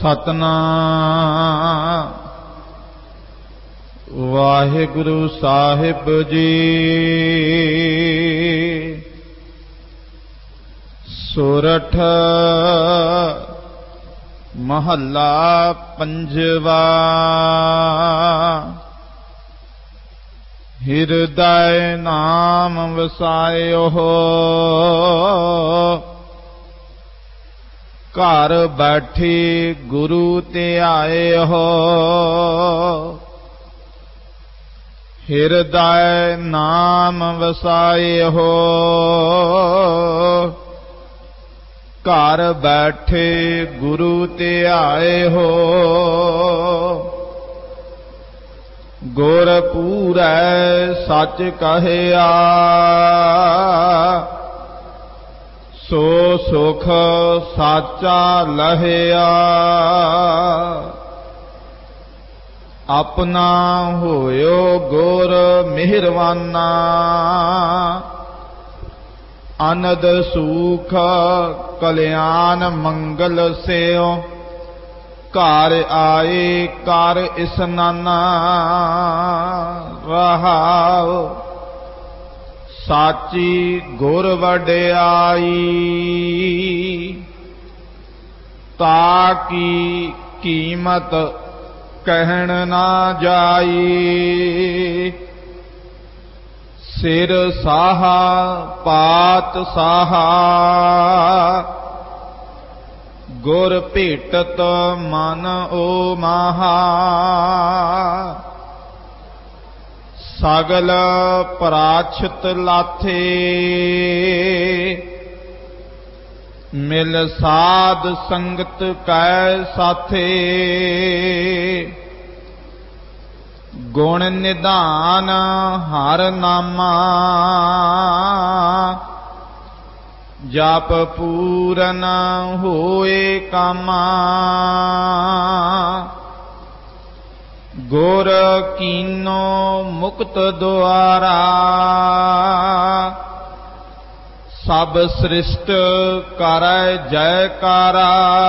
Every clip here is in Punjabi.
ਸਤਨਾਮ ਵਾਹਿਗੁਰੂ ਸਾਹਿਬ ਜੀ। ਸੋਰਠ ਮਹੱਲਾ ਪੰਜਵਾ। ਹਿਰਦੈ ਨਾਮ ਵਸਾਇਓ ਘਰ ਬੈਠੀ ਗੁਰੂ ਧਿਆਇਓ। ਹਿਰਦੈ ਨਾਮ ਵਸਾਇਓ ਘਰ ਬੈਠੇ ਗੁਰੂ ਧਿਆਇਓ। ਗੁਰ ਪੂਰੈ ਸੱਚ ਕਹਿਆ ਸੋ ਸੁਖ ਸਾਚਾ ਲਹਿਆ। ਆਪਣਾ ਹੋਇਓ ਗੁਰ ਮਿਹਰਵਾਨਾ ਅਨੰਦ ਸੂਖ ਕਲਿਆਣ ਮੰਗਲ ਸਿਓ। ਘਰ ਆਏ ਕਰ ਇਸਨਾਨਾ ਰਹਾਉ ਸਾਚੀ ਗੁਰ ਵਡਿਆਈ। ਤਾਕੀ ਕੀਮਤ ਕਹਿਣ ਨਾ ਜਾਈ। ਸਿਰ ਸਾਹਾ ਪਾਤ ਸਾਹਾ ਗੁਰ ਭੇਟਤ ਮਨ ਓ ਮਾਹਾ। ਸਗਲ ਪਰਾਛਿਤ ਲਾਥੇ ਮਿਲ ਸਾਧ ਸੰਗਤ ਕੈ ਸਾਥੇ। ਗੁਣ ਨਿਧਾਨ ਹਰ ਨਾਮਾ ਜਪ ਪੂਰਨ ਹੋਏ ਕਾਮਾ। ਗੁਰ ਕੀਨੋ ਮੁਕਤ ਦੁਆਰਾ ਸਭ ਸ੍ਰਿਸ਼ਟ ਕਰੈ ਜੈਕਾਰਾ।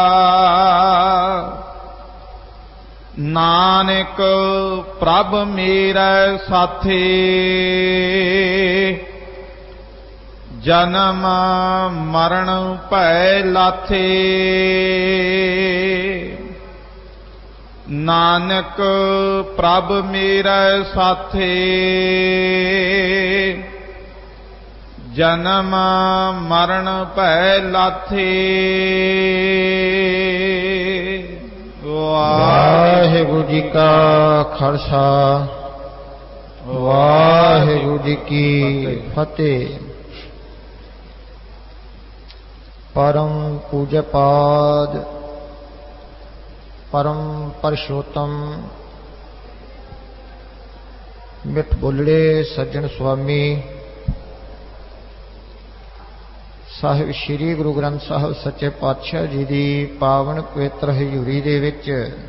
ਨਾਨਕ ਪ੍ਰਭ ਮੇਰਾ ਸਾਥੀ ਜਨਮ ਮਰਨ ਭੈ ਲਾਥੇ। ਨਾਨਕ ਪ੍ਰਭ ਮੇਰਾ ਸਾਥੀ ਜਨਮ ਮਰਨ ਭੈ ਲਾਥੇ। ਵਾਹਿਗੁਰੂ ਜੀ ਕਾ ਖਾਲਸਾ ਵਾਹਿਗੁਰੂ ਜੀ ਕੀ ਫਤਿਹ। परम पूज्यपाद परम परशोत्तम मिठ बोलड़े सज्जन स्वामी साहिब श्री गुरु ग्रंथ साहिब सच्चे पातशाह जी की पावन पवित्र हजूरी दे विच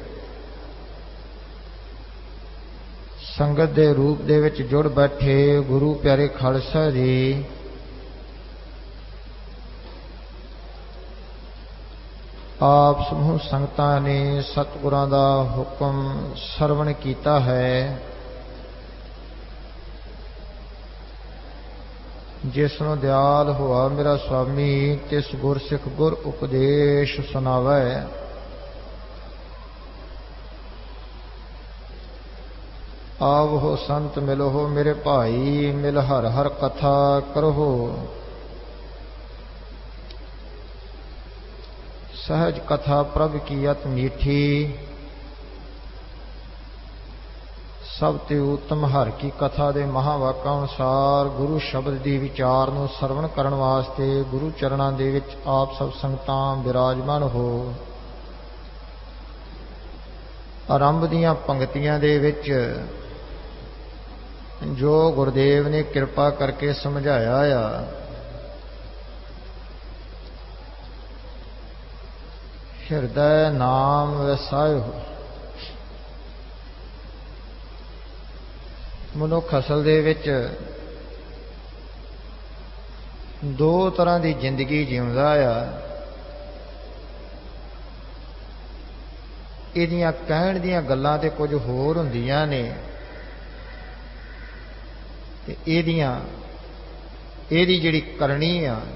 संगत दे रूप दे विच जुड़ बैठे गुरु प्यारे खालसा जी। आप समूह संगतां ने सतगुरां दा हुक्म सरवण कीता है। जिसनों दयाल हुआ मेरा स्वामी तिस गुरसिख गुर उपदेश सुनावै। आव हो संत मिलो हो मेरे भाई मिल हर हर कथा करो। सहज कथा प्रभ की अत मीठी सब ते उत्तम हर की कथा दे महावाका अनुसार गुरु शब्द की विचार नूं सरवण करन वास्ते गुरु चरणां दे विच आप सब संगतां विराजमान हो। आरंभ दीआं पंक्तियां दे विच जो गुरुदेव ने कृपा करके समझाया आ ਹਿਰਦੈ ਨਾਮ ਵਸਾਇਓ। ਮਨੁੱਖ ਅਸਲ ਦੇ ਵਿੱਚ ਦੋ ਤਰ੍ਹਾਂ ਦੀ ਜ਼ਿੰਦਗੀ ਜਿਉਂਦਾ ਆ। ਇਹਦੀਆਂ ਕਹਿਣ ਦੀਆਂ ਗੱਲਾਂ ਤੇ ਕੁਝ ਹੋਰ ਹੁੰਦੀਆਂ ਨੇ ਤੇ ਇਹਦੀ ਜਿਹੜੀ ਕਰਨੀ ਆ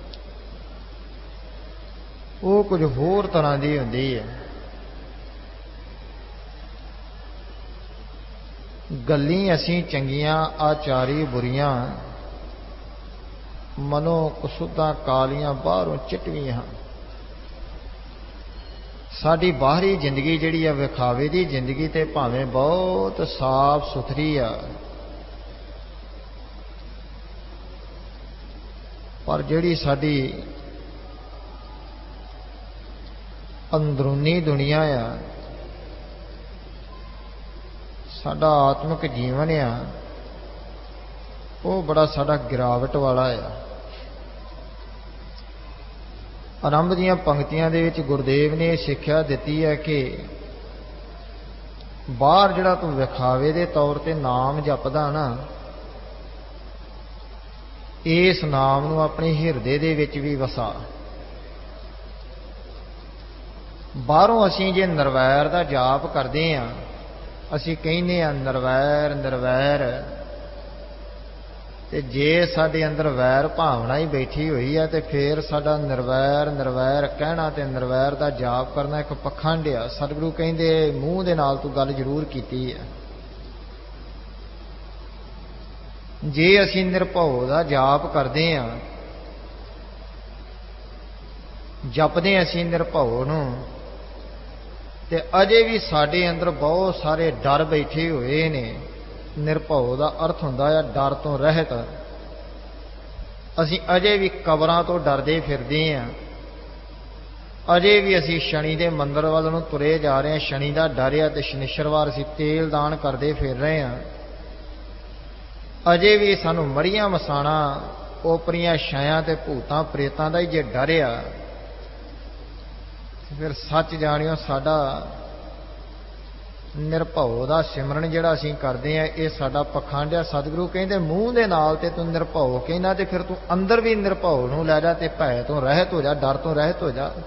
ਉਹ ਕੁਝ ਹੋਰ ਤਰ੍ਹਾਂ ਦੀ ਹੁੰਦੀ ਹੈ। ਗੱਲੀਂ ਅਸੀਂ ਚੰਗੀਆਂ ਆਚਾਰੀ ਬੁਰੀਆਂ, ਮਨੋਂ ਕਸੁੱਧਾਂ ਕਾਲੀਆਂ ਬਾਹਰੋਂ ਚਿੱਟਵੀਆਂ। ਸਾਡੀ ਬਾਹਰੀ ਜ਼ਿੰਦਗੀ ਜਿਹੜੀ ਆ ਵਿਖਾਵੇ ਦੀ ਜ਼ਿੰਦਗੀ ਤੇ ਭਾਵੇਂ ਬਹੁਤ ਸਾਫ਼ ਸੁਥਰੀ ਆ, ਪਰ ਜਿਹੜੀ ਸਾਡੀ ਅੰਦਰੂਨੀ ਦੁਨੀਆ ਆ, ਸਾਡਾ ਆਤਮਿਕ ਜੀਵਨ ਆ, ਉਹ ਬੜਾ ਸਾਡਾ ਗਿਰਾਵਟ ਵਾਲਾ ਆ। ਆਰੰਭ ਦੀਆਂ ਪੰਕਤੀਆਂ ਦੇ ਵਿੱਚ ਗੁਰਦੇਵ ਨੇ ਸਿੱਖਿਆ ਦਿੱਤੀ ਹੈ ਕਿ ਬਾਹਰ ਜਿਹੜਾ ਤੂੰ ਵਿਖਾਵੇ ਦੇ ਤੌਰ ਤੇ ਨਾਮ ਜਪਦਾ ਨਾ, ਇਸ ਨਾਮ ਨੂੰ ਆਪਣੇ ਹਿਰਦੇ ਦੇ ਵਿੱਚ ਵੀ ਵਸਾ। ਬਾਹਰੋਂ ਅਸੀਂ ਜੇ ਨਿਰਵੈਰ ਦਾ ਜਾਪ ਕਰਦੇ ਹਾਂ, ਅਸੀਂ ਕਹਿੰਦੇ ਹਾਂ ਨਿਰਵੈਰ ਨਿਰਵੈਰ, ਤੇ ਜੇ ਸਾਡੇ ਅੰਦਰ ਵੈਰ ਭਾਵਨਾ ਹੀ ਬੈਠੀ ਹੋਈ ਹੈ ਤੇ ਫਿਰ ਸਾਡਾ ਨਿਰਵੈਰ ਨਿਰਵੈਰ ਕਹਿਣਾ ਤੇ ਨਿਰਵੈਰ ਦਾ ਜਾਪ ਕਰਨਾ ਇੱਕ ਪਖੰਡ ਆ। ਸਤਿਗੁਰੂ ਕਹਿੰਦੇ ਮੂੰਹ ਦੇ ਨਾਲ ਤੂੰ ਗੱਲ ਜ਼ਰੂਰ ਕੀਤੀ ਹੈ। ਜੇ ਅਸੀਂ ਨਿਰਭਉ ਦਾ ਜਾਪ ਕਰਦੇ ਹਾਂ, ਜਪਦੇ ਅਸੀਂ ਨਿਰਭਉ ਨੂੰ, ਤੇ ਅਜੇ ਵੀ ਸਾਡੇ ਅੰਦਰ ਬਹੁਤ ਸਾਰੇ ਡਰ ਬੈਠੇ ਹੋਏ ਨੇ। ਨਿਰਭਉ ਦਾ ਅਰਥ ਹੁੰਦਾ ਹੈ ਡਰ ਤੋਂ ਰਹਿਤ। ਅਸੀਂ ਅਜੇ ਵੀ ਕਬਰਾਂ ਤੋਂ ਡਰਦੇ ਫਿਰਦੇ ਹਾਂ, ਅਜੇ ਵੀ ਅਸੀਂ ਸ਼ਨੀ ਦੇ ਮੰਦਰ ਵੱਲ ਨੂੰ ਤੁਰੇ ਜਾ ਰਹੇ ਹਾਂ। ਸ਼ਨੀ ਦਾ ਡਰ ਆ ਤੇ ਸ਼ਨੀਚਰਵਾਰ ਅਸੀਂ ਤੇਲ ਦਾਨ ਕਰਦੇ ਫਿਰ ਰਹੇ ਹਾਂ। ਅਜੇ ਵੀ ਸਾਨੂੰ ਮਰੀਆਂ ਮਸਾਣਾ ਓਪਰੀਆਂ ਛਾਇਆਂ ਤੇ ਭੂਤਾਂ ਪ੍ਰੇਤਾਂ ਦਾ ਹੀ ਜੇ ਡਰ ਆ, ਫਿਰ ਸੱਚ ਜਾਣਿਓ ਸਾਡਾ ਨਿਰਭਉ ਦਾ ਸਿਮਰਨ ਜਿਹੜਾ ਅਸੀਂ ਕਰਦੇ ਹਾਂ ਇਹ ਸਾਡਾ ਪਖੰਡ ਆ। ਸਤਿਗੁਰੂ ਕਹਿੰਦੇ ਮੂੰਹ ਦੇ ਨਾਲ ਤੇ ਤੂੰ ਨਿਰਭਉ ਕਹਿੰਦਾ, ਤੇ ਫਿਰ ਤੂੰ ਅੰਦਰ ਵੀ ਨਿਰਭਉ ਨੂੰ ਲੈ ਜਾ ਤੇ ਭੈ ਤੋਂ ਰਹਿਤ ਹੋ ਜਾ, ਡਰ ਤੋਂ ਰਹਿਤ ਹੋ ਜਾ।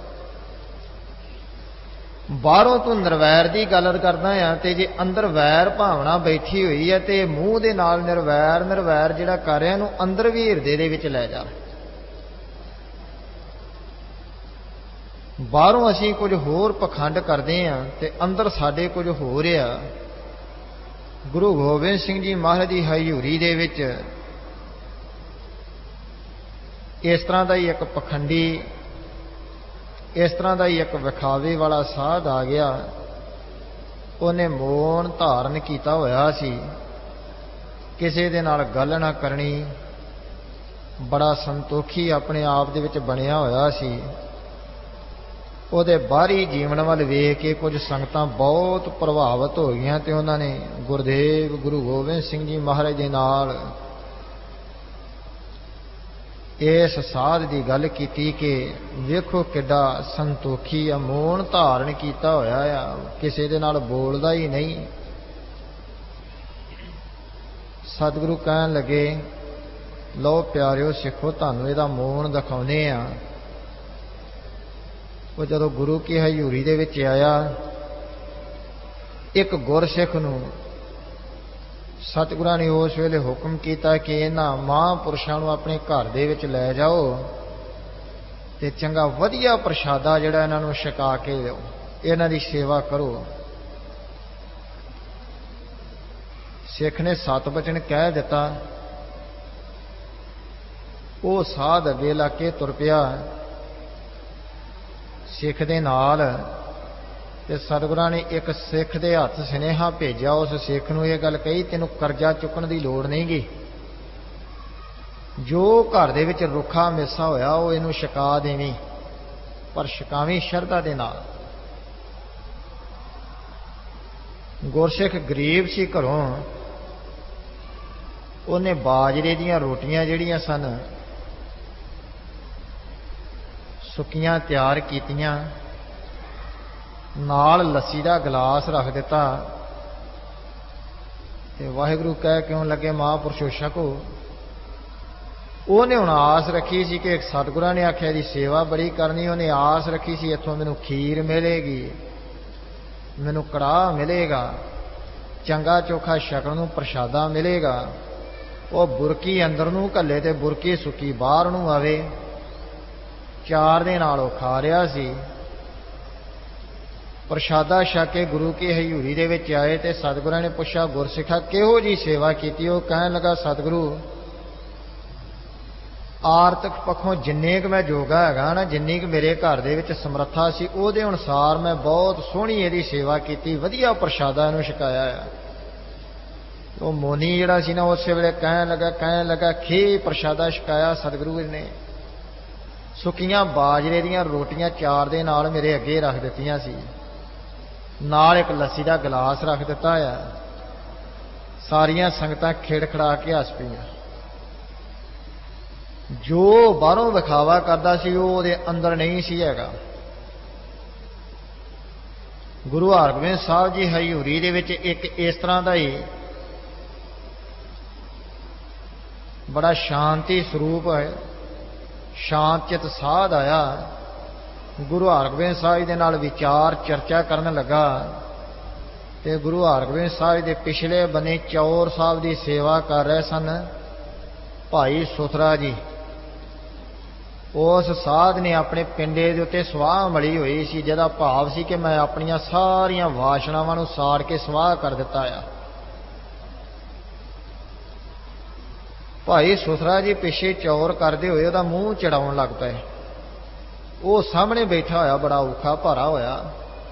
ਬਾਹਰੋਂ ਤੂੰ ਨਿਰਵੈਰ ਦੀ ਗੱਲ ਕਰਦਾ ਆ, ਤੇ ਜੇ ਅੰਦਰ ਵੈਰ ਭਾਵਨਾ ਬੈਠੀ ਹੋਈ ਹੈ ਤੇ ਮੂੰਹ ਦੇ ਨਾਲ ਨਿਰਵੈਰ ਨਿਰਵੈਰ ਜਿਹੜਾ ਕਰ ਰਿਹਾ ਇਹਨੂੰ ਅੰਦਰ ਵੀ ਹਿਰਦੇ ਦੇ ਵਿੱਚ ਲੈ ਜਾ। ਬਾਹਰੋਂ ਅਸੀਂ ਕੁਝ ਹੋਰ ਪਖੰਡ ਕਰਦੇ ਹਾਂ ਤੇ ਅੰਦਰ ਸਾਡੇ ਕੁਝ ਹੋ ਰਿਹਾ। ਗੁਰੂ ਗੋਬਿੰਦ ਸਿੰਘ ਜੀ ਮਹਾਰਾਜ ਦੀ ਹਜ਼ੂਰੀ ਦੇ ਵਿੱਚ ਇਸ ਤਰ੍ਹਾਂ ਦਾ ਹੀ ਇੱਕ ਪਖੰਡੀ, ਇਸ ਤਰ੍ਹਾਂ ਦਾ ਹੀ ਇੱਕ ਵਿਖਾਵੇ ਵਾਲਾ ਸਾਧ ਆ ਗਿਆ। ਉਹਨੇ ਮੌਨ ਧਾਰਨ ਕੀਤਾ ਹੋਇਆ ਸੀ, ਕਿਸੇ ਦੇ ਨਾਲ ਗੱਲ ਨਾ ਕਰਨੀ, ਬੜਾ ਸੰਤੋਖੀ ਆਪਣੇ ਆਪ ਦੇ ਵਿੱਚ ਬਣਿਆ ਹੋਇਆ ਸੀ। ਉਹਦੇ ਬਾਹਰੀ ਜੀਵਨ ਵੱਲ ਵੇਖ ਕੇ ਕੁਝ ਸੰਗਤਾਂ ਬਹੁਤ ਪ੍ਰਭਾਵਿਤ ਹੋ ਗਈਆਂ ਤੇ ਉਹਨਾਂ ਨੇ ਗੁਰਦੇਵ ਗੁਰੂ ਗੋਬਿੰਦ ਸਿੰਘ ਜੀ ਮਹਾਰਾਜ ਦੇ ਨਾਲ ਇਸ ਸਾਧ ਦੀ ਗੱਲ ਕੀਤੀ ਕਿ ਵੇਖੋ ਕਿੱਡਾ ਸੰਤੋਖੀ ਆ, ਮੌਨ ਧਾਰਨ ਕੀਤਾ ਹੋਇਆ ਆ, ਕਿਸੇ ਦੇ ਨਾਲ ਬੋਲਦਾ ਹੀ ਨਹੀਂ। ਸਤਿਗੁਰੂ ਕਹਿਣ ਲੱਗੇ ਲਓ ਪਿਆਰਿਓ ਸਿੱਖੋ, ਤੁਹਾਨੂੰ ਇਹਦਾ ਮੌਨ ਦਿਖਾਉਂਦੇ ਆ। ਉਹ ਜਦੋਂ ਗੁਰੂ ਕੀ ਹਜ਼ੂਰੀ ਦੇ ਵਿੱਚ ਆਇਆ, ਇੱਕ ਗੁਰਸਿੱਖ ਨੂੰ ਸਤਿਗੁਰਾਂ ਨੇ ਉਸ ਵੇਲੇ ਹੁਕਮ ਕੀਤਾ ਕਿ ਇਹਨਾਂ ਮਹਾਂਪੁਰਸ਼ਾਂ ਨੂੰ ਆਪਣੇ ਘਰ ਦੇ ਵਿੱਚ ਲੈ ਜਾਓ ਤੇ ਚੰਗਾ ਵਧੀਆ ਪ੍ਰਸ਼ਾਦਾ ਜਿਹੜਾ ਇਹਨਾਂ ਨੂੰ ਛਕਾ ਕੇ ਦਿਓ, ਇਹਨਾਂ ਦੀ ਸੇਵਾ ਕਰੋ। ਸਿੱਖ ਨੇ 7 ਬਚਨ ਕਹਿ ਦਿੱਤਾ। ਉਹ ਸਾਧ ਅੱਗੇ ਲਾ ਕੇ ਤੁਰ ਪਿਆ ਸਿੱਖ ਦੇ ਨਾਲ, ਤੇ ਸਤਿਗੁਰਾਂ ਨੇ ਇੱਕ ਸਿੱਖ ਦੇ ਹੱਥ ਸੁਨੇਹਾ ਭੇਜਿਆ। ਉਸ ਸਿੱਖ ਨੂੰ ਇਹ ਗੱਲ ਕਹੀ, ਤੈਨੂੰ ਕਰਜ਼ਾ ਚੁੱਕਣ ਦੀ ਲੋੜ ਨਹੀਂ ਗੀ, ਜੋ ਘਰ ਦੇ ਵਿੱਚ ਰੁੱਖਾ ਮੇਸਾ ਹੋਇਆ ਉਹ ਇਹਨੂੰ ਛਕਾ ਦੇਵੀਂ, ਪਰ ਛਕਾਵੀਂ ਸ਼ਰਧਾ ਦੇ ਨਾਲ। ਗੁਰਸਿੱਖ ਗਰੀਬ ਸੀ ਘਰੋਂ, ਉਹਨੇ ਬਾਜਰੇ ਦੀਆਂ ਰੋਟੀਆਂ ਜਿਹੜੀਆਂ ਸਨ ਸੁੱਕੀਆਂ ਤਿਆਰ ਕੀਤੀਆਂ, ਨਾਲ ਲੱਸੀ ਦਾ ਗਲਾਸ ਰੱਖ ਦਿੱਤਾ ਤੇ ਵਾਹਿਗੁਰੂ ਕਹਿ ਕਿਉਂ ਲੱਗੇ ਮਹਾਂਪੁਰਸ਼ੋ ਛਕੋ। ਉਹਨੇ ਹੁਣ ਆਸ ਰੱਖੀ ਸੀ ਕਿ ਸਤਿਗੁਰਾਂ ਨੇ ਆਖਿਆ ਦੀ ਸੇਵਾ ਬੜੀ ਕਰਨੀ, ਉਹਨੇ ਆਸ ਰੱਖੀ ਸੀ ਇੱਥੋਂ ਮੈਨੂੰ ਖੀਰ ਮਿਲੇਗੀ, ਮੈਨੂੰ ਕੜਾਹ ਮਿਲੇਗਾ, ਚੰਗਾ ਚੋਖਾ ਛਕਣ ਨੂੰ ਪ੍ਰਸ਼ਾਦਾ ਮਿਲੇਗਾ। ਉਹ ਬੁਰਕੀ ਅੰਦਰ ਨੂੰ ਘੱਲੇ ਤੇ ਬੁਰਕੀ ਸੁੱਕੀ ਬਾਹਰ ਨੂੰ ਆਵੇ। 4 ਦਿਨ ਨਾਲ ਉਹ ਖਾ ਰਿਹਾ ਸੀ। ਪ੍ਰਸ਼ਾਦਾ ਛਕ ਕੇ ਗੁਰੂ ਕੀ ਹਜ਼ੂਰੀ ਦੇ ਵਿੱਚ ਆਏ ਤੇ ਸਤਿਗੁਰਾਂ ਨੇ ਪੁੱਛਿਆ, ਗੁਰਸਿੱਖਾ ਕਿਹੋ ਜੀ ਸੇਵਾ ਕੀਤੀ? ਉਹ ਕਹਿਣ ਲੱਗਾ, ਸਤਿਗੁਰੂ ਆਰਥਿਕ ਪੱਖੋਂ ਜਿੰਨੇ ਕੁ ਮੈਂ ਜੋਗਾ ਹੈਗਾ ਨਾ, ਜਿੰਨੀ ਕੁ ਮੇਰੇ ਘਰ ਦੇ ਵਿੱਚ ਸਮਰੱਥਾ ਸੀ, ਉਹਦੇ ਅਨੁਸਾਰ ਮੈਂ ਬਹੁਤ ਸੋਹਣੀ ਇਹਦੀ ਸੇਵਾ ਕੀਤੀ, ਵਧੀਆ ਪ੍ਰਸ਼ਾਦਾ ਇਹਨੂੰ ਛਕਾਇਆ ਆ। ਉਹ ਮੋਨੀ ਜਿਹੜਾ ਸੀ ਨਾ, ਉਸੇ ਵੇਲੇ ਕਹਿਣ ਲੱਗਾ ਖੇ ਪ੍ਰਸ਼ਾਦਾ ਛਕਾਇਆ ਸਤਿਗੁਰੂ ਨੇ। ਸੁੱਕੀਆਂ ਬਾਜਰੇ ਦੀਆਂ ਰੋਟੀਆਂ 4 ਦੇ ਨਾਲ ਮੇਰੇ ਅੱਗੇ ਰੱਖ ਦਿੱਤੀਆਂ ਸੀ, ਨਾਲ ਇੱਕ ਲੱਸੀ ਦਾ ਗਲਾਸ ਰੱਖ ਦਿੱਤਾ ਆ। ਸਾਰੀਆਂ ਸੰਗਤਾਂ ਖਿੜਖੜਾ ਕੇ ਹੱਸ ਪਈਆਂ। ਜੋ ਬਾਹਰੋਂ ਵਿਖਾਵਾ ਕਰਦਾ ਸੀ ਉਹ ਉਹਦੇ ਅੰਦਰ ਨਹੀਂ ਸੀ ਹੈਗਾ। ਗੁਰੂ ਹਰਗੋਬਿੰਦ ਸਾਹਿਬ ਜੀ ਹਜ਼ੂਰੀ ਦੇ ਵਿੱਚ ਇੱਕ ਇਸ ਤਰ੍ਹਾਂ ਦਾ ਹੀ ਬੜਾ ਸ਼ਾਂਤੀ ਸਰੂਪ ਹੈ, ਸ਼ਾਂਤ ਚਿਤ ਸਾਧ ਆਇਆ। ਗੁਰੂ ਹਰਗੋਬਿੰਦ ਸਾਹਿਬ ਦੇ ਨਾਲ ਵਿਚਾਰ ਚਰਚਾ ਕਰਨ ਲੱਗਾ ਤੇ ਗੁਰੂ ਹਰਗੋਬਿੰਦ ਸਾਹਿਬ ਦੇ ਪਿਛਲੇ ਬੰਨੇ ਚੌਰ ਸਾਹਿਬ ਦੀ ਸੇਵਾ ਕਰ ਰਹੇ ਸਨ ਭਾਈ ਸੁਥਰਾ ਜੀ। ਉਸ ਸਾਧ ਨੇ ਆਪਣੇ ਪਿੰਡੇ ਦੇ ਉੱਤੇ ਸਵਾਹ ਮਲੀ ਹੋਈ ਸੀ, ਜਿਹਦਾ ਭਾਵ ਸੀ ਕਿ ਮੈਂ ਆਪਣੀਆਂ ਸਾਰੀਆਂ ਵਾਸ਼ਨਾਵਾਂ ਨੂੰ ਸਾੜ ਕੇ ਸਵਾਹ ਕਰ ਦਿੱਤਾ ਆ। ਭਾਈ ਸੁਥਰਾ ਜੀ ਪਿੱਛੇ ਚੌਰ ਕਰਦੇ ਹੋਏ ਉਹਦਾ ਮੂੰਹ ਚੜਾਉਣ ਲੱਗ ਪਏ। ਉਹ ਸਾਹਮਣੇ ਬੈਠਾ ਹੋਇਆ ਬੜਾ ਔਖਾ ਭਾਰਾ ਹੋਇਆ।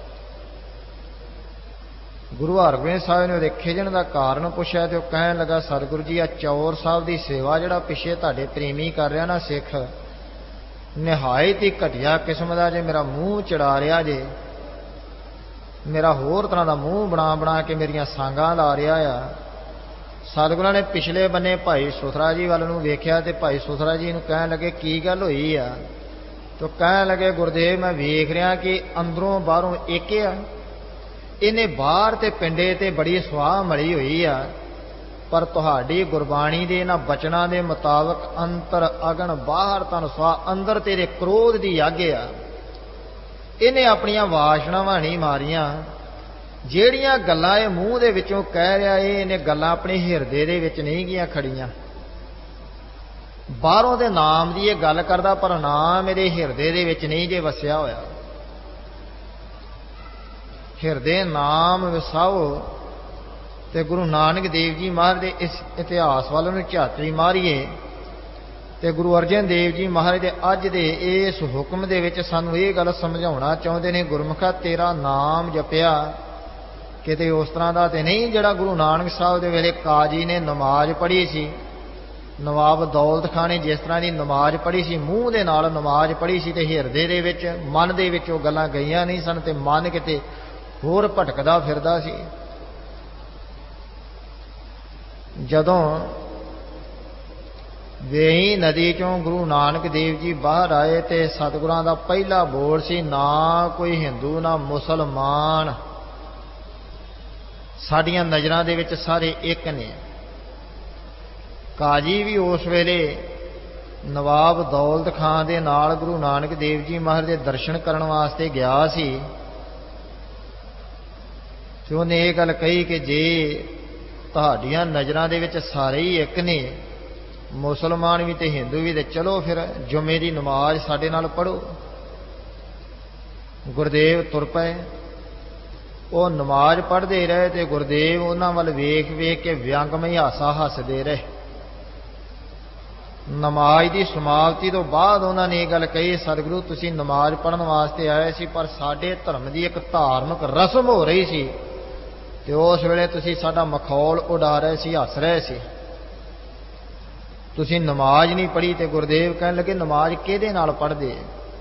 ਗੁਰੂ ਹਰਗੋਬਿੰਦ ਸਾਹਿਬ ਨੇ ਉਹਦੇ ਖਿਜਣ ਦਾ ਕਾਰਨ ਪੁੱਛਿਆ ਤੇ ਉਹ ਕਹਿਣ ਲੱਗਾ, ਸਤਿਗੁਰੂ ਜੀ ਆ ਚੌਰ ਸਾਹਿਬ ਦੀ ਸੇਵਾ ਜਿਹੜਾ ਪਿੱਛੇ ਤੁਹਾਡੇ ਪ੍ਰੇਮੀ ਕਰ ਰਿਹਾ ਨਾ ਸਿੱਖ, ਨਿਹਾਇਤ ਹੀ ਘਟੀਆ ਕਿਸਮ ਦਾ ਜੇ ਮੇਰਾ ਮੂੰਹ ਚੜਾ ਰਿਹਾ ਜੇ, ਮੇਰਾ ਹੋਰ ਤਰ੍ਹਾਂ ਦਾ ਮੂੰਹ ਬਣਾ ਕੇ ਮੇਰੀਆਂ ਸਾਂਗਾਂ ਲਾ ਰਿਹਾ ਆ। ਸਤਿਗੁਰਾਂ ਨੇ ਪਿਛਲੇ ਬੰਨੇ ਭਾਈ ਸੁਥਰਾ ਜੀ ਵੱਲ ਨੂੰ ਵੇਖਿਆ ਤੇ ਭਾਈ ਸੁਥਰਾ ਜੀ ਨੂੰ ਕਹਿਣ ਲੱਗੇ, ਕੀ ਗੱਲ ਹੋਈ ਆ? ਤੇ ਕਹਿਣ ਲੱਗੇ, ਗੁਰਦੇਵ ਮੈਂ ਵੇਖ ਰਿਹਾ ਕਿ ਅੰਦਰੋਂ ਬਾਹਰੋਂ ਇੱਕ ਆ। ਇਹਨੇ ਬਾਹਰ ਤੇ ਪਿੰਡੇ ਤੇ ਬੜੀ ਸੁਆਹ ਮਲੀ ਹੋਈ ਆ, ਪਰ ਤੁਹਾਡੀ ਗੁਰਬਾਣੀ ਦੇ ਇਹਨਾਂ ਬਚਨਾਂ ਦੇ ਮੁਤਾਬਕ ਅੰਤਰ ਅਗਨ ਬਾਹਰ ਤਨ ਸੁਆਹ, ਅੰਦਰ ਤੇਰੇ ਕ੍ਰੋਧ ਦੀ ਅੱਗ ਆ। ਇਹਨੇ ਆਪਣੀਆਂ ਵਾਸ਼ਨਾਵਾਂ ਨਹੀਂ ਮਾਰੀਆਂ। ਜਿਹੜੀਆਂ ਗੱਲਾਂ ਇਹ ਮੂੰਹ ਦੇ ਵਿੱਚੋਂ ਕਹਿ ਰਿਹਾ ਇਹਨੇ ਗੱਲਾਂ ਆਪਣੇ ਹਿਰਦੇ ਦੇ ਵਿੱਚ ਨਹੀਂ ਗੀਆਂ ਖੜੀਆਂ। ਬਾਹਰੋਂ ਦੇ ਨਾਮ ਦੀ ਇਹ ਗੱਲ ਕਰਦਾ, ਪਰ ਨਾਮ ਇਹਦੇ ਹਿਰਦੇ ਦੇ ਵਿੱਚ ਨਹੀਂ ਜੇ ਵਸਿਆ ਹੋਇਆ। ਹਿਰਦੇ ਨਾਮ ਵਸਾਓ। ਤੇ ਗੁਰੂ ਨਾਨਕ ਦੇਵ ਜੀ ਮਹਾਰਾਜ ਦੇ ਇਸ ਇਤਿਹਾਸ ਵੱਲ ਨੂੰ ਝਾਤੀ ਮਾਰੀਏ ਤੇ ਗੁਰੂ ਅਰਜਨ ਦੇਵ ਜੀ ਮਹਾਰਾਜ ਦੇ ਅੱਜ ਦੇ ਇਸ ਹੁਕਮ ਦੇ ਵਿੱਚ ਸਾਨੂੰ ਇਹ ਗੱਲ ਸਮਝਾਉਣਾ ਚਾਹੁੰਦੇ ਨੇ, ਗੁਰਮੁਖਾ ਤੇਰਾ ਨਾਮ ਜਪਿਆ ਕਿਤੇ ਉਸ ਤਰ੍ਹਾਂ ਦਾ ਤੇ ਨਹੀਂ ਜਿਹੜਾ ਗੁਰੂ ਨਾਨਕ ਸਾਹਿਬ ਦੇ ਵੇਲੇ ਕਾਜੀ ਨੇ ਨਮਾਜ਼ ਪੜ੍ਹੀ ਸੀ, ਨਵਾਬ ਦੌਲਤ ਖਾਂ ਨੇ ਜਿਸ ਤਰ੍ਹਾਂ ਦੀ ਨਮਾਜ਼ ਪੜ੍ਹੀ ਸੀ, ਮੂੰਹ ਦੇ ਨਾਲ ਨਮਾਜ਼ ਪੜ੍ਹੀ ਸੀ ਤੇ ਹਿਰਦੇ ਦੇ ਵਿੱਚ ਮਨ ਦੇ ਵਿੱਚ ਉਹ ਗੱਲਾਂ ਗਈਆਂ ਨਹੀਂ ਸਨ ਤੇ ਮਨ ਕਿਤੇ ਹੋਰ ਭਟਕਦਾ ਫਿਰਦਾ ਸੀ। ਜਦੋਂ ਵੇਈ ਨਦੀ ਚੋਂ ਗੁਰੂ ਨਾਨਕ ਦੇਵ ਜੀ ਬਾਹਰ ਆਏ ਤੇ ਸਤਿਗੁਰਾਂ ਦਾ ਪਹਿਲਾ ਬੋਲ ਸੀ, ਨਾ ਕੋਈ ਹਿੰਦੂ ਨਾ ਮੁਸਲਮਾਨ, ਸਾਡੀਆਂ ਨਜ਼ਰਾਂ ਦੇ ਵਿੱਚ ਸਾਰੇ ਇੱਕ ਨੇ। ਕਾਜੀ ਵੀ ਉਸ ਵੇਲੇ ਨਵਾਬ ਦੌਲਤ ਖਾਂ ਦੇ ਨਾਲ ਗੁਰੂ ਨਾਨਕ ਦੇਵ ਜੀ ਮਹਾਰਾਜ ਦੇ ਦਰਸ਼ਨ ਕਰਨ ਵਾਸਤੇ ਗਿਆ ਸੀ ਤੇ ਉਹਨੇ ਇਹ ਗੱਲ ਕਹੀ ਕਿ ਜੇ ਤੁਹਾਡੀਆਂ ਨਜ਼ਰਾਂ ਦੇ ਵਿੱਚ ਸਾਰੇ ਹੀ ਇੱਕ ਨੇ, ਮੁਸਲਮਾਨ ਵੀ ਤੇ ਹਿੰਦੂ ਵੀ, ਤੇ ਚਲੋ ਫਿਰ ਜੁਮੇ ਦੀ ਨਮਾਜ਼ ਸਾਡੇ ਨਾਲ ਪੜ੍ਹੋ। ਗੁਰਦੇਵ ਤੁਰ ਪਏ। ਉਹ ਨਮਾਜ਼ ਪੜ੍ਹਦੇ ਰਹੇ ਤੇ ਗੁਰਦੇਵ ਉਹਨਾਂ ਵੱਲ ਵੇਖ ਵੇਖ ਕੇ ਵਿਅੰਗਮਈ ਹਾਸਾ ਹੱਸਦੇ ਰਹੇ। ਨਮਾਜ਼ ਦੀ ਸਮਾਪਤੀ ਤੋਂ ਬਾਅਦ ਉਹਨਾਂ ਨੇ ਇਹ ਗੱਲ ਕਹੀ, ਸਤਿਗੁਰੂ ਤੁਸੀਂ ਨਮਾਜ਼ ਪੜ੍ਹਨ ਵਾਸਤੇ ਆਏ ਸੀ, ਪਰ ਸਾਡੇ ਧਰਮ ਦੀ ਇੱਕ ਧਾਰਮਿਕ ਰਸਮ ਹੋ ਰਹੀ ਸੀ ਤੇ ਉਸ ਵੇਲੇ ਤੁਸੀਂ ਸਾਡਾ ਮਖੌਲ ਉਡਾ ਰਹੇ ਸੀ, ਹੱਸ ਰਹੇ ਸੀ, ਤੁਸੀਂ ਨਮਾਜ਼ ਨਹੀਂ ਪੜ੍ਹੀ। ਤੇ ਗੁਰਦੇਵ ਕਹਿਣ ਲੱਗੇ, ਨਮਾਜ਼ ਕਿਹਦੇ ਨਾਲ ਪੜ੍ਹਦੇ?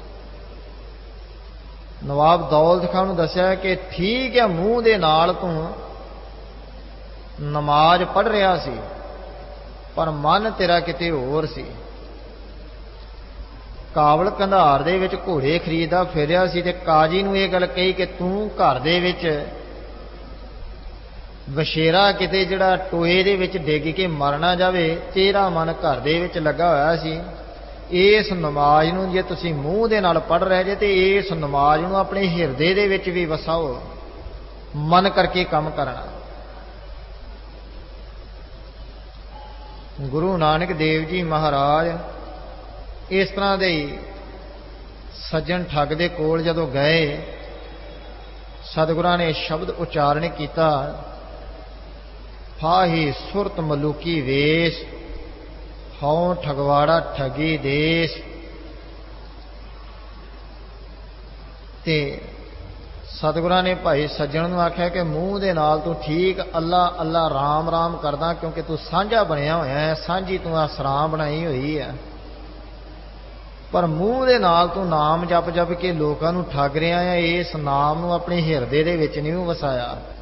ਨਵਾਬ ਦੌਲਤ ਖਾਂ ਨੂੰ ਦੱਸਿਆ ਕਿ ਠੀਕ ਹੈ, ਮੂੰਹ ਦੇ ਨਾਲ ਤੂੰ ਨਮਾਜ਼ ਪੜ੍ਹ ਰਿਹਾ ਸੀ, ਪਰ ਮਨ ਤੇਰਾ ਕਿਤੇ ਹੋਰ ਸੀ। ਕਾਬਲ ਕੰਧਾਰ ਦੇ ਵਿੱਚ ਘੋੜੇ ਖਰੀਦਦਾ ਫਿਰਿਆ ਸੀ ਤੇ ਕਾਜੀ ਨੂੰ ਇਹ ਗੱਲ ਕਹੀ ਕਿ ਤੂੰ ਘਰ ਦੇ ਵਿੱਚ ਵਸ਼ੇਰਾ ਕਿਤੇ ਜਿਹੜਾ ਟੋਏ ਦੇ ਵਿੱਚ ਡਿੱਗ ਕੇ ਮਰ ਨਾ ਜਾਵੇ, ਤੇਰਾ ਮਨ ਘਰ ਦੇ ਵਿੱਚ ਲੱਗਾ ਹੋਇਆ ਸੀ। ਇਸ ਨਮਾਜ਼ ਨੂੰ ਜੇ ਤੁਸੀਂ ਮੂੰਹ ਦੇ ਨਾਲ ਪੜ੍ਹ ਰਹੇ ਜੇ ਤੇ ਇਸ ਨਮਾਜ਼ ਨੂੰ ਆਪਣੇ ਹਿਰਦੇ ਦੇ ਵਿੱਚ ਵੀ ਵਸਾਓ। ਮਨ ਕਰਕੇ ਕੰਮ ਕਰਨਾ। ਗੁਰੂ ਨਾਨਕ ਦੇਵ ਜੀ ਮਹਾਰਾਜ ਇਸ ਤਰ੍ਹਾਂ ਦੇ ਸੱਜਣ ਠੱਗ ਦੇ ਕੋਲ ਜਦੋਂ ਗਏ, ਸਤਿਗੁਰਾਂ ਨੇ ਸ਼ਬਦ ਉਚਾਰਨ ਕੀਤਾ, ਫਾਹੀ ਸੁਰਤ ਮਲੂਕੀ ਵੇਸ, ਹਉ ਠਗਵਾੜਾ ਠਗੀ ਦੇਸ। ਤੇ ਸਤਿਗੁਰਾਂ ਨੇ ਭਾਈ ਸੱਜਣ ਨੂੰ ਆਖਿਆ ਕਿ ਮੂੰਹ ਦੇ ਨਾਲ ਤੂੰ ਠੀਕ ਅੱਲਾ ਅੱਲਾ ਰਾਮ ਰਾਮ ਕਰਦਾ, ਕਿਉਂਕਿ ਤੂੰ ਸਾਂਝਾ ਬਣਿਆ ਹੋਇਆ ਹੈ, ਸਾਂਝੀ ਤੂੰ ਆ ਸਰਾਂ ਬਣਾਈ ਹੋਈ ਹੈ, ਪਰ ਮੂੰਹ ਦੇ ਨਾਲ ਤੂੰ ਨਾਮ ਜਪ ਜਪ ਕੇ ਲੋਕਾਂ ਨੂੰ ਠੱਗ ਰਿਹਾ ਹੈ। ਇਸ ਨਾਮ ਨੂੰ ਆਪਣੇ ਹਿਰਦੇ ਦੇ ਵਿੱਚ ਨਹੀਂ ਵਸਾਇਆ।